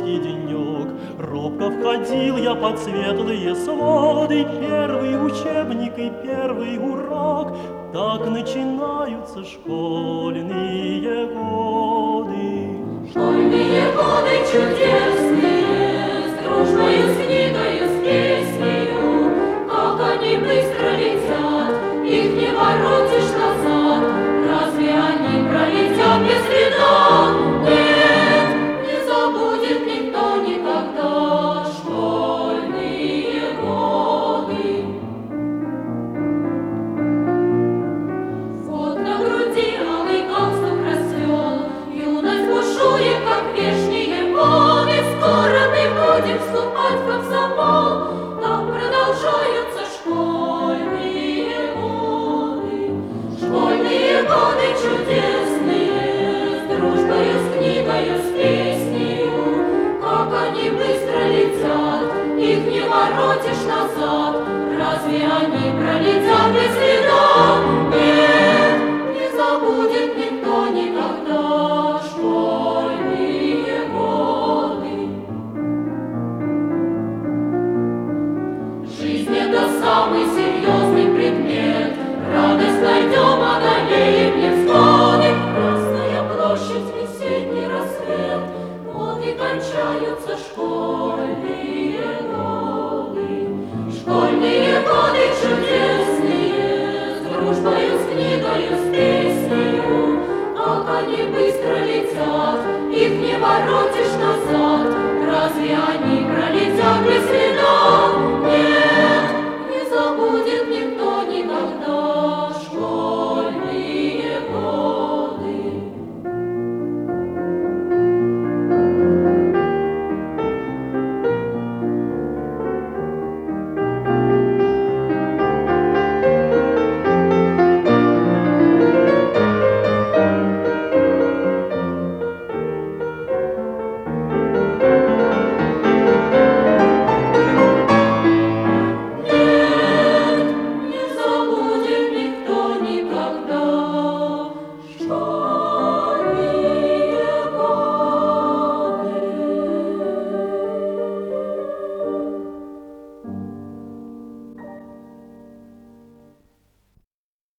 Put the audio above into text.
майский денек. Робко входил я под светлые своды, первый учебник и первый урок. Так начинаются школьные годы. Школьные годы чудесные, с дружбою, с книгою, с песнею. Как они быстро летят, их не воротишь назад. Разве они пролетят без следа? Нет, не забудет никто никогда школьные годы. Вот на груди алый галстук расцвел, юность бушует, как вешние воды. Скоро мы будем вступать в комсомол, так продолжаются школьные годы. Школьные годы чудесные, с дружбою, с книгою, с песнею. Как они быстро летят, их не воротишь назад. Разве они пролетят без следа? Нет, не забудет никто никогда школьные годы. Жизнь — это самый серьезный предмет. Радость найдем, одолеем невзгоды. Красная площадь, весенний рассвет. Вот и кончаются школьные годы. Школьные годы чудесные, с дружбою, с книгою, с песнею. Как они быстро летят, их не воротишь назад. Разве они